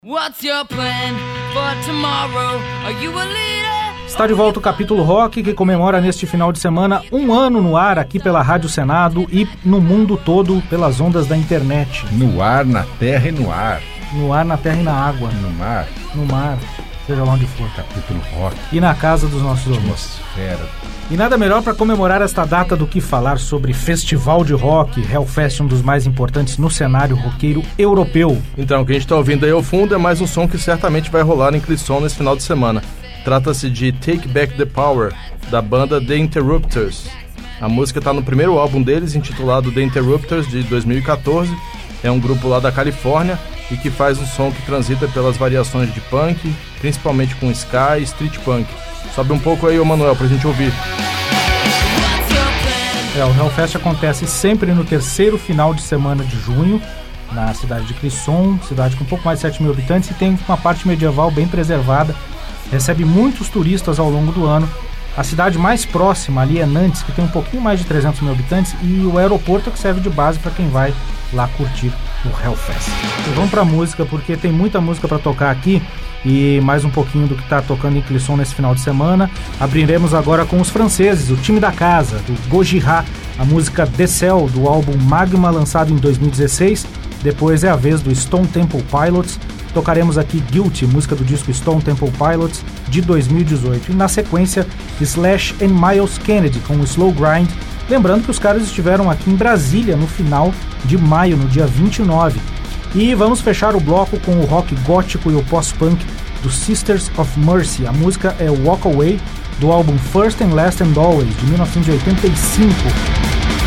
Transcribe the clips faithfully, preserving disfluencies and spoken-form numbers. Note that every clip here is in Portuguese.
What's your plan for tomorrow? Are you a leader? Está de volta o Capítulo Rock, que comemora neste final de semana um ano no ar aqui pela Rádio Senado e no mundo todo pelas ondas da internet. No ar, na terra e no ar. No ar, na terra e na água. No mar. No mar, seja lá onde for. Capítulo Rock. E na casa dos nossos ouvintes. Atmosfera. E nada melhor para comemorar esta data do que falar sobre festival de rock, Hellfest, um dos mais importantes no cenário roqueiro europeu. Então, o que a gente está ouvindo aí ao fundo é mais um som que certamente vai rolar em Clisson nesse final de semana. Trata-se de Take Back the Power, da banda The Interrupters. A música está no primeiro álbum deles, intitulado The Interrupters, de dois mil e catorze. É um grupo lá da Califórnia e que faz um som que transita pelas variações de punk, principalmente com ska e street punk. Sobe um pouco aí, ô Manuel, pra gente ouvir. É, o Hellfest acontece sempre no terceiro final de semana de junho, na cidade de Clisson, cidade com um pouco mais de sete mil habitantes e tem uma parte medieval bem preservada, recebe muitos turistas ao longo do ano. A cidade mais próxima ali é Nantes, que tem um pouquinho mais de trezentos mil habitantes, e o aeroporto que serve de base para quem vai lá curtir o Hellfest. E vamos pra música, porque tem muita música para tocar aqui, e mais um pouquinho do que está tocando em Clisson nesse final de semana. Abriremos agora com os franceses, o time da casa, do Gojira, a música The Cell, do álbum Magma, lançado em dois mil e dezesseis. Depois é a vez do Stone Temple Pilots. Tocaremos aqui Guilty, música do disco Stone Temple Pilots, de dois mil e dezoito. E na sequência, Slash and Miles Kennedy, com o Slow Grind. Lembrando que os caras estiveram aqui em Brasília no final de maio, no dia vinte e nove. E vamos fechar o bloco com o rock gótico e o pós-punk do Sisters of Mercy. A música é Walk Away, do álbum First and Last and Always, de mil novecentos e oitenta e cinco.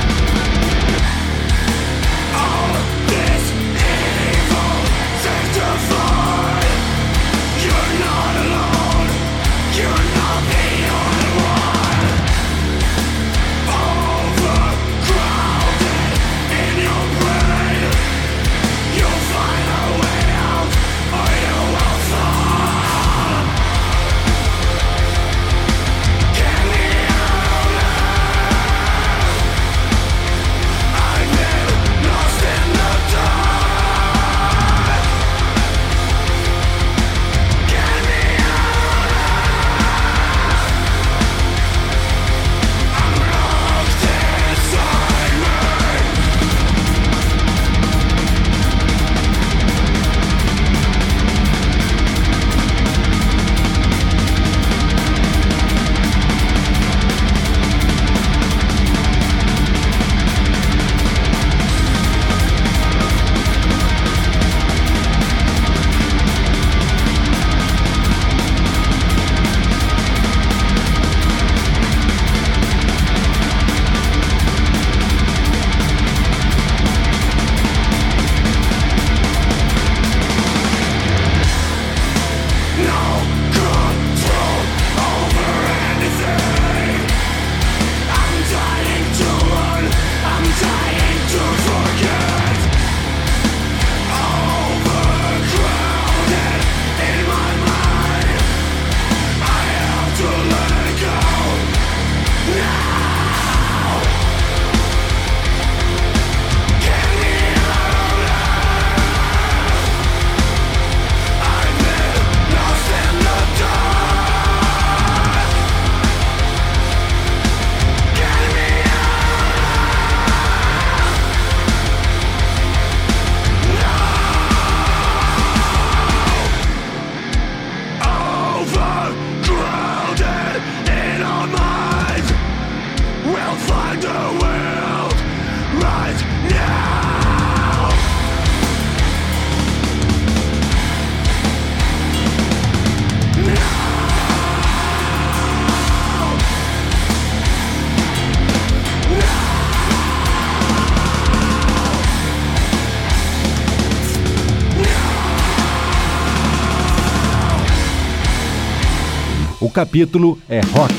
O capítulo é rock.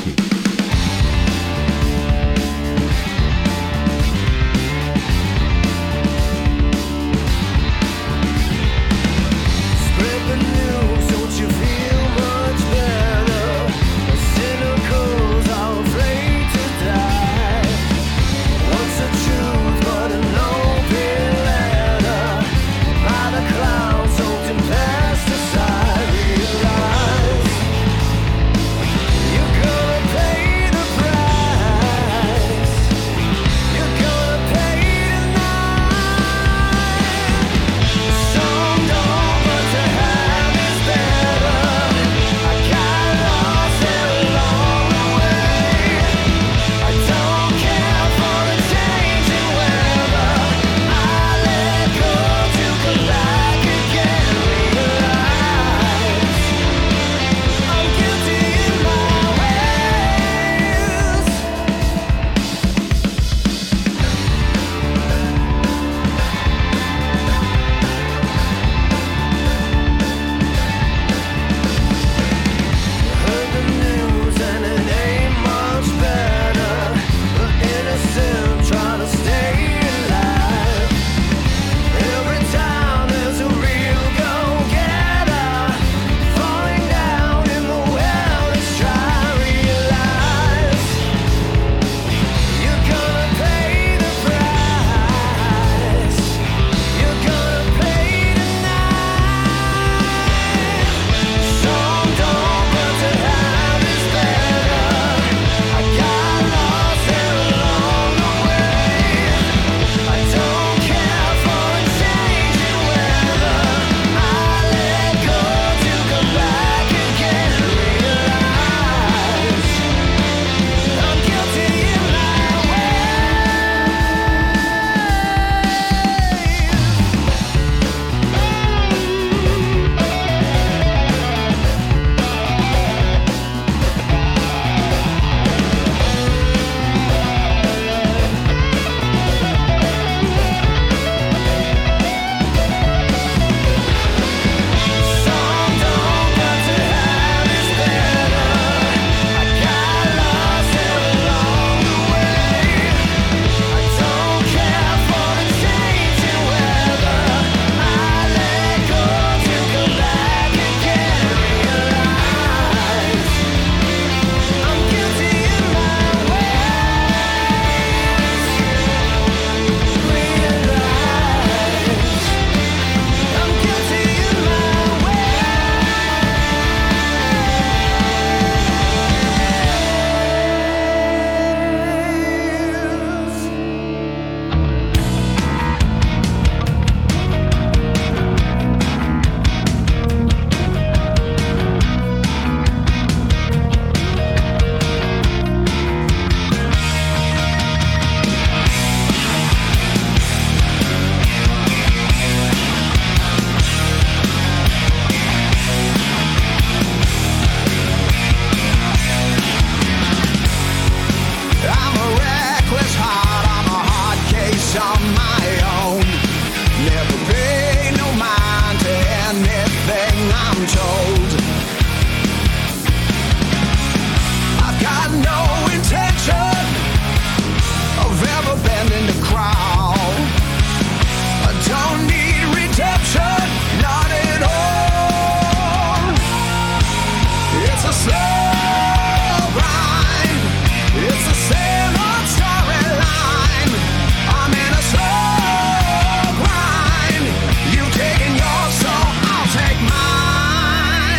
Past I'm told. I've got no intention of ever bending the crowd. I don't need redemption, not at all. It's a slow grind, it's the same old storyline. I'm in a slow grind. You've taken yours, so I'll take mine.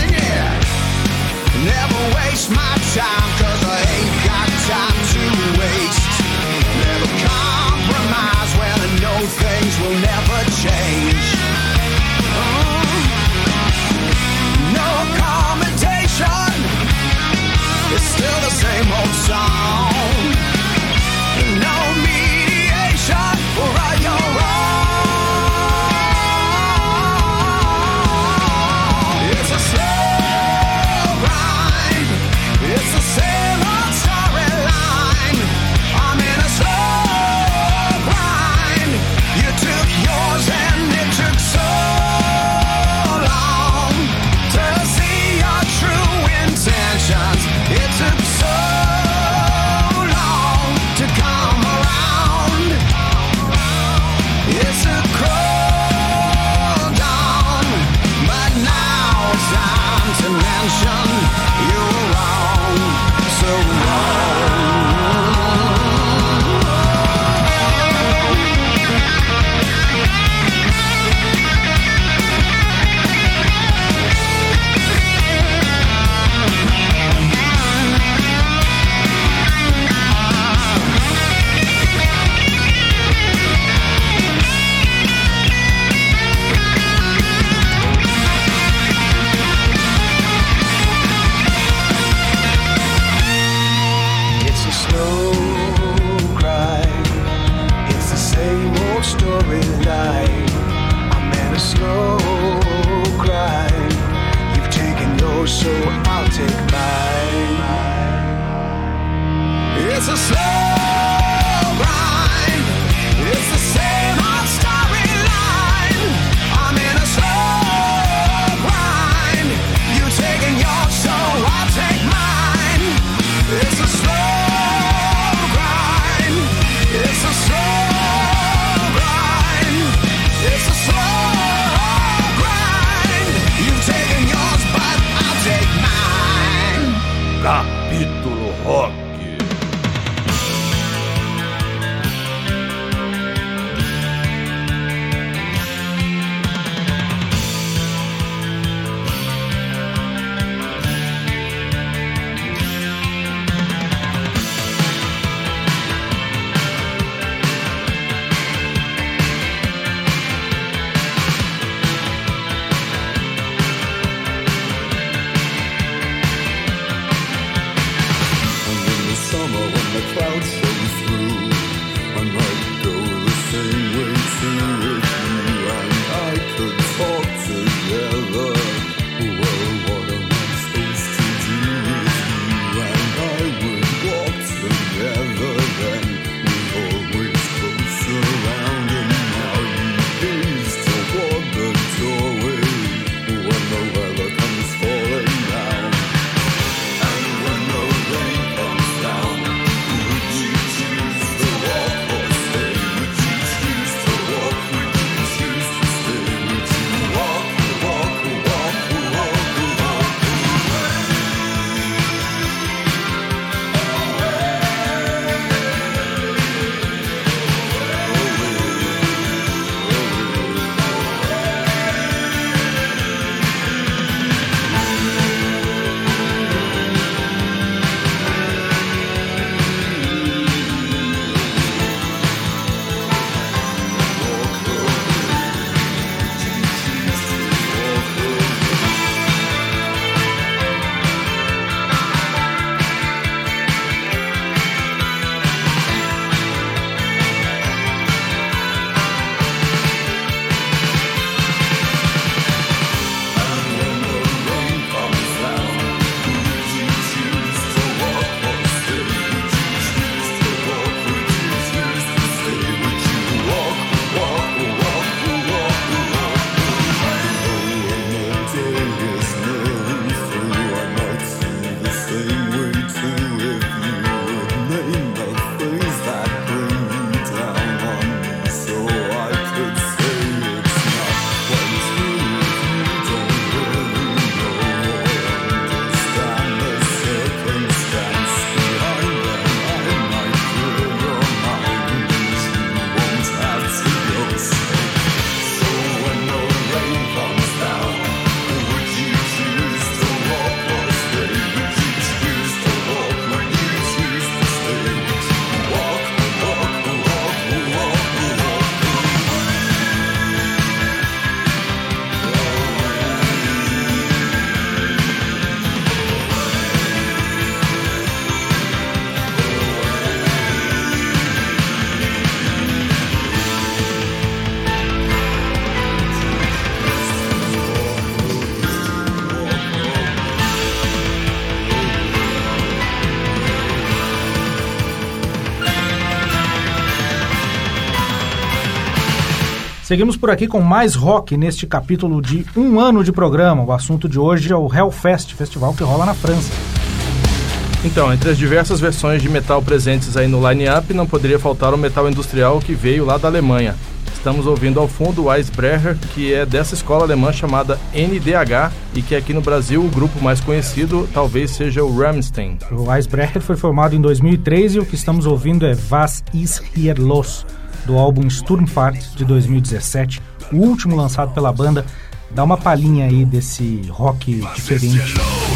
Seguimos por aqui com mais rock neste capítulo de um ano de programa. O assunto de hoje é o Hellfest, festival que rola na França. Então, entre as diversas versões de metal presentes aí no line-up, não poderia faltar o metal industrial que veio lá da Alemanha. Estamos ouvindo ao fundo o Icebrecher, que é dessa escola alemã chamada N D H e que aqui no Brasil o grupo mais conhecido talvez seja o Rammstein. O Icebrecher foi formado em dois mil e três e o que estamos ouvindo é Was ist hier los, do álbum Sturmfahrt de dois mil e dezessete, o último lançado pela banda. Dá uma palhinha aí desse rock diferente.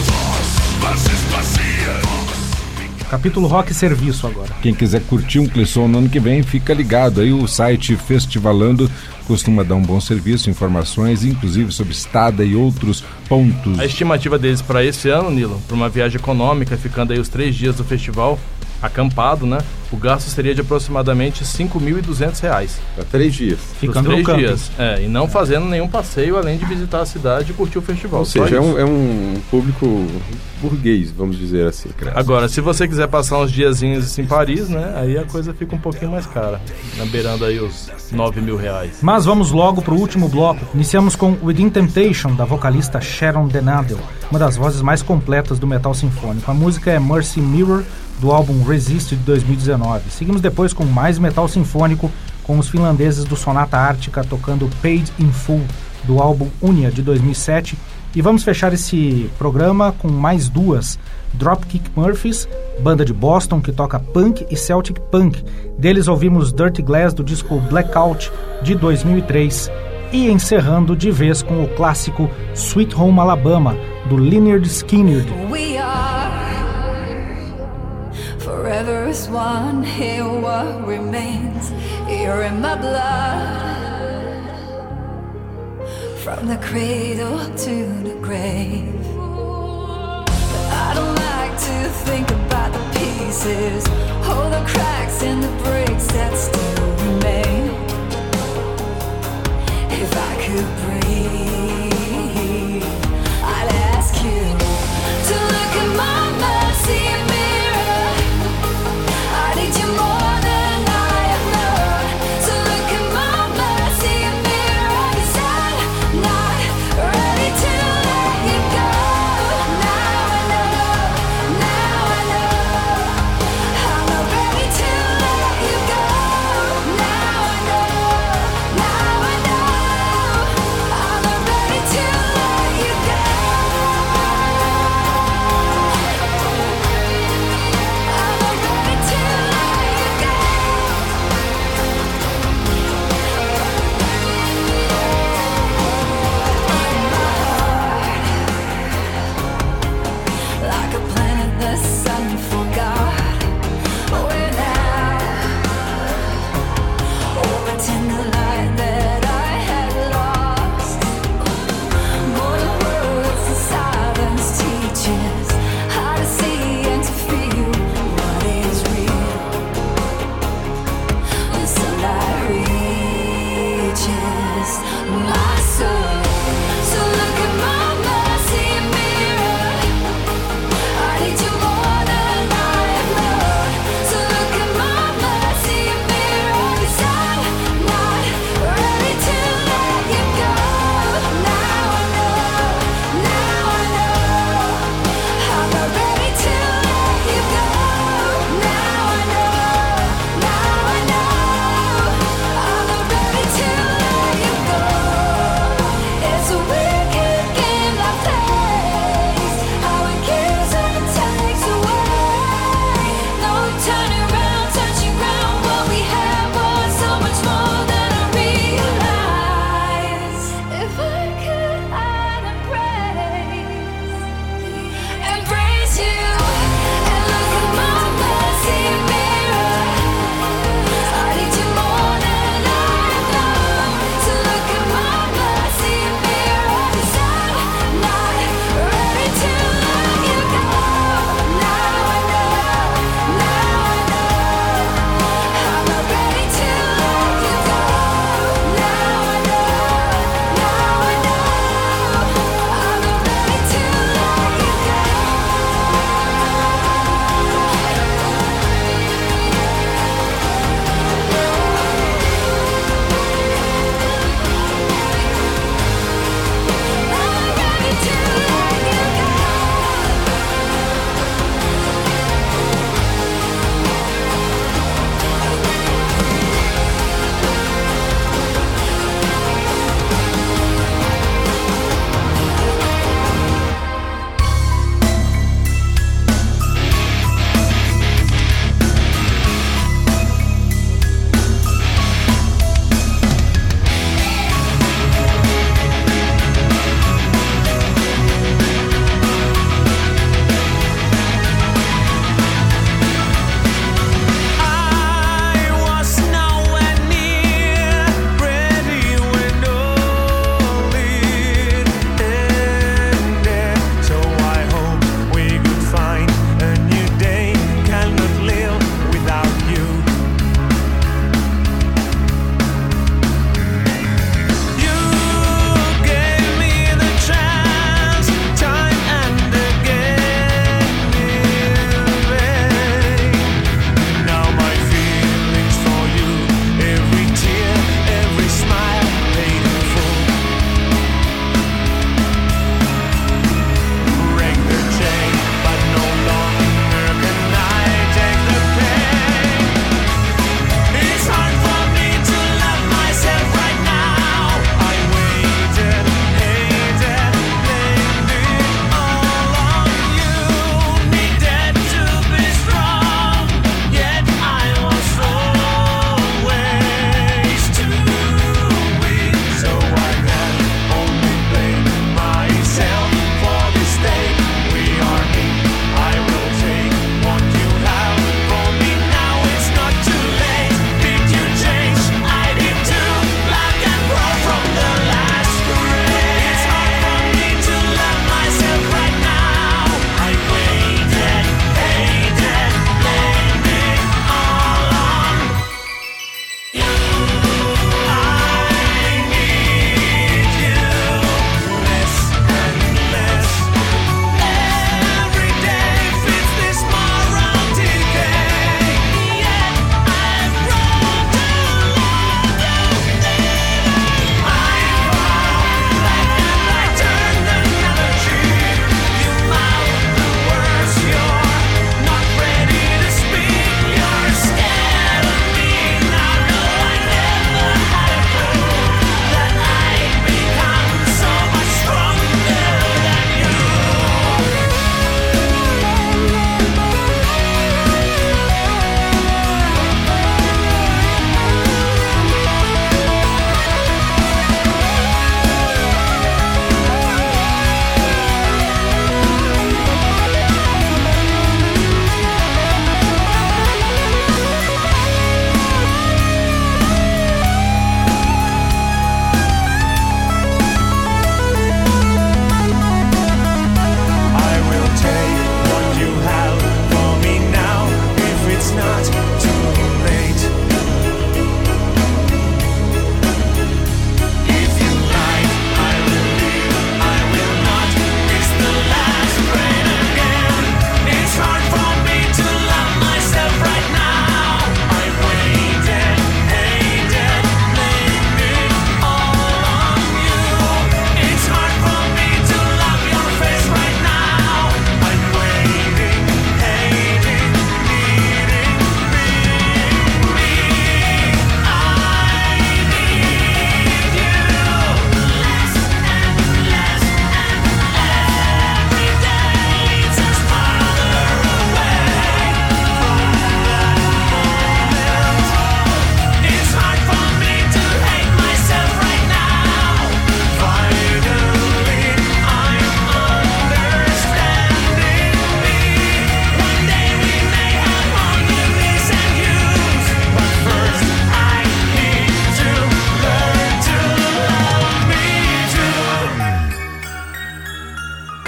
Capítulo Rock Serviço agora. Quem quiser curtir um Clisson no ano que vem, fica ligado. Aí o site Festivalando costuma dar um bom serviço, informações, inclusive sobre estada e outros pontos. A estimativa deles para esse ano, Nilo, para uma viagem econômica, ficando aí os três dias do festival, acampado, né? O gasto seria de aproximadamente cinco mil e duzentos reais. Para três dias. Ficando três no dias. É, e não fazendo nenhum passeio, além de visitar a cidade e curtir o festival. Ou seja, é um, é um público burguês, vamos dizer assim. Cara. Agora, se você quiser passar uns diazinhos em Paris, né? Aí a coisa fica um pouquinho mais cara, né, beirando aí os nove mil reais. Mas vamos logo pro último bloco. Iniciamos com Within Temptation, da vocalista Sharon Denadel, uma das vozes mais completas do metal sinfônico. A música é Mercy Mirror, do álbum Resist de dois mil e dezenove. Seguimos depois com mais metal sinfônico, com os finlandeses do Sonata Ártica tocando Paid in Full, do álbum Unia de dois mil e sete. E vamos fechar esse programa com mais duas: Dropkick Murphys, banda de Boston que toca punk e Celtic punk. Deles ouvimos Dirty Glass do disco Blackout de dois mil e três. E encerrando de vez com o clássico Sweet Home Alabama, do Lynyrd Skynyrd. We are forever as one, here what remains, you're in my blood, from the cradle to the grave. I don't like to think about the pieces, all the cracks and the breaks that still remain. If I could breathe, I'd ask you to look at my mercy mirror. I need you more than I have known. So look at my mercy mirror, 'cause I'm not ready to let you go. Now I know, now I know, I'm not ready to let you go. Now I know, now I know, I'm not ready.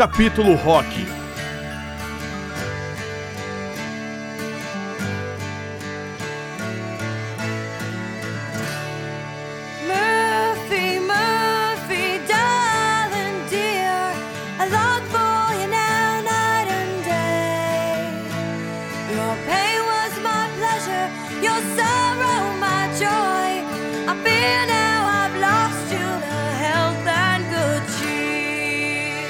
Capítulo Rock. Murphy, Murphy, darling dear, I long for you now, night and day. Your pain was my pleasure, your sorrow my joy. I fear now I've lost you to health and good cheer.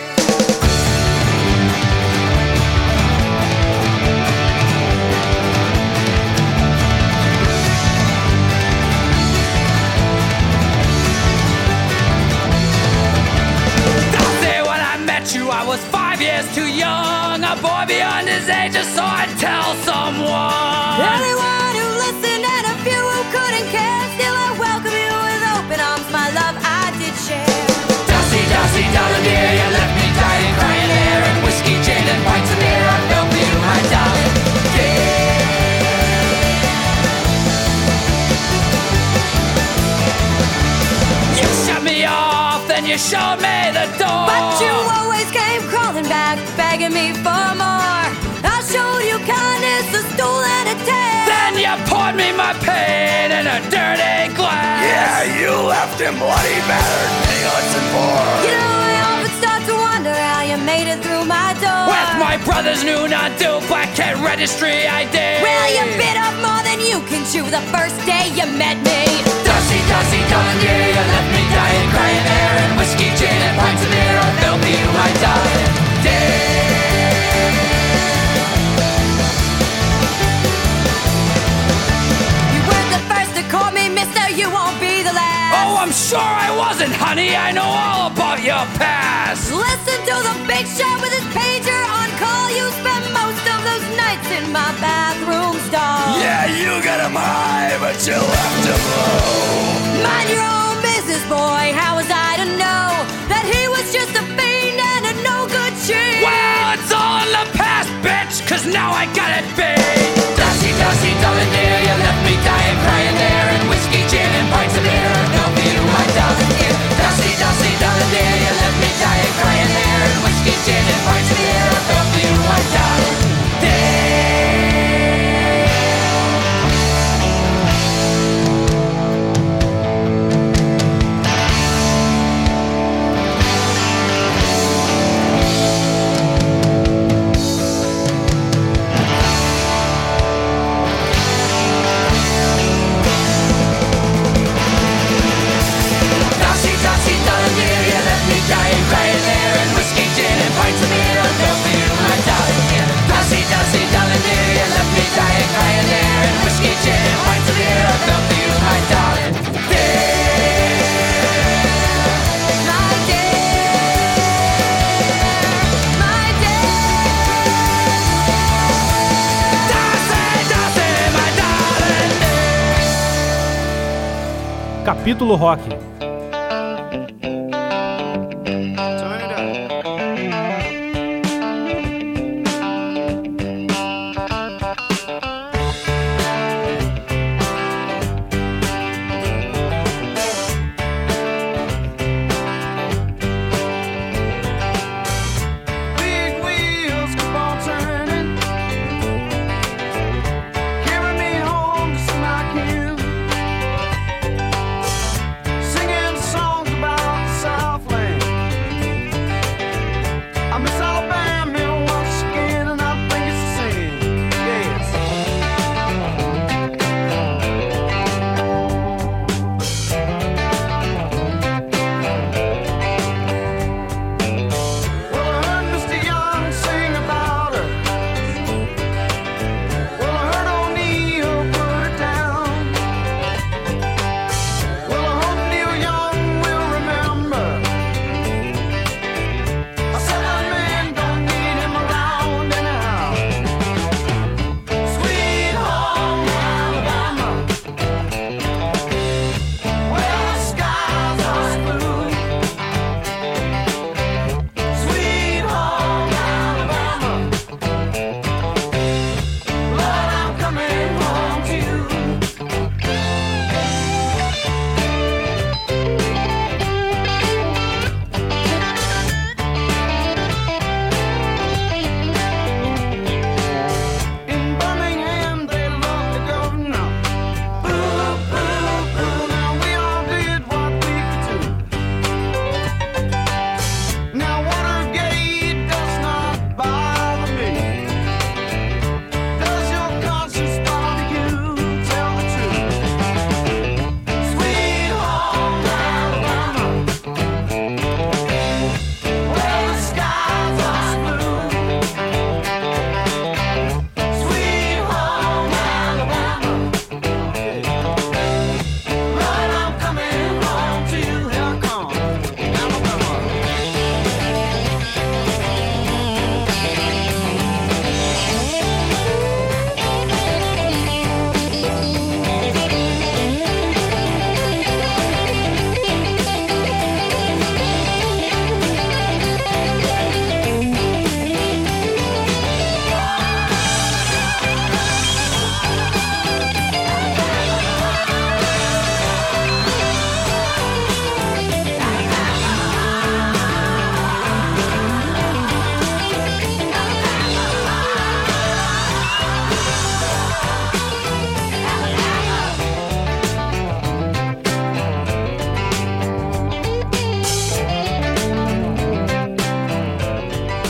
Dulcie, when I met you, I was five years too young. A boy beyond his age, just so I'd tell someone. Anyone who listened and a few who couldn't care, still I welcome you with open arms, my love I did share. Dulcie, Dulcie, darling dear, you left me dying, crying there, and whiskey, gin, and pints of beer. I felt for you, my darling dear. You shut me off, then you showed me the door. But you always came crawling back, begging me for more. I showed you kindness, a stool and a tail. Then you poured me my pain in a dirty glass. Yeah, you left him bloody battered, penniless and poor. You know I often start to wonder how you made it through my door. With my brother's new non-due black cat registry I did. Well, you bit off more than you can chew the first day you met me. Dulcie, Dulcie, darling dear, you left me dying, crying there, and whiskey, gin, and pints of beer. I felt for you, my darling dear. You weren't the first to call me mister, you won't be the last. Oh, I'm sure I wasn't, honey. I know all about your past. Listen to the big shot with his pager on call. You spent most of those nights in my bathroom stall. Yeah, you got him high, but you left him low. Mind your own business, boy. How was I to know that he was just a fiend and a no good cheat? Well, it's all in the past, bitch, cause now I got it big. Dulcie, Dulcie, darling dear, you left me dying, crying there, and whiskey, gin, and pints of beer. I felt for you, my darling dear. Dulcie, Dulcie, darling dear, you left me dying, crying there, and whiskey, gin, and pints of beer. I felt for you, my darling dear. Dulcie, Dulcie, darling dear, you left me dying, crying there, and whiskey, gin, and pints of beer. I felt for you, my darling dear. Dulcie, Dulcie, darling dear, you left me dying, crying there, and whiskey, gin, and pints of beer. I felt for you, my darling dear. My dear, my dear. Dulcie, Dulcie, my darling dear. Capítulo Rock. Big wheels keep on turning, carry me home to see my kin. Singing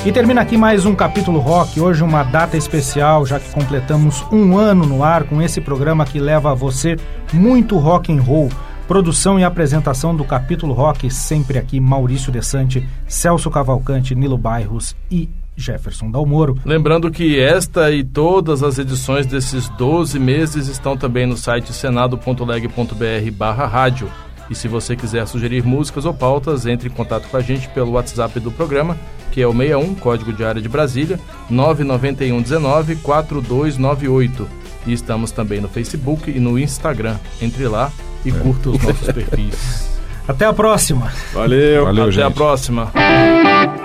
E termina aqui mais um Capítulo Rock, hoje uma data especial, já que completamos um ano no ar com esse programa que leva a você muito rock and roll. Produção e apresentação do Capítulo Rock, sempre aqui Maurício Desante, Celso Cavalcante, Nilo Bairros e Jefferson Dalmoro. Lembrando que esta e todas as edições desses doze meses estão também no site senado ponto leg ponto br barra rádio. E se você quiser sugerir músicas ou pautas, entre em contato com a gente pelo WhatsApp do programa, que é o sessenta e um, código de área de Brasília, nove nove um um nove quatro dois nove oito. E estamos também no Facebook e no Instagram. Entre lá e é. curta os nossos perfis. Até a próxima. Valeu. Valeu, Até gente. a próxima.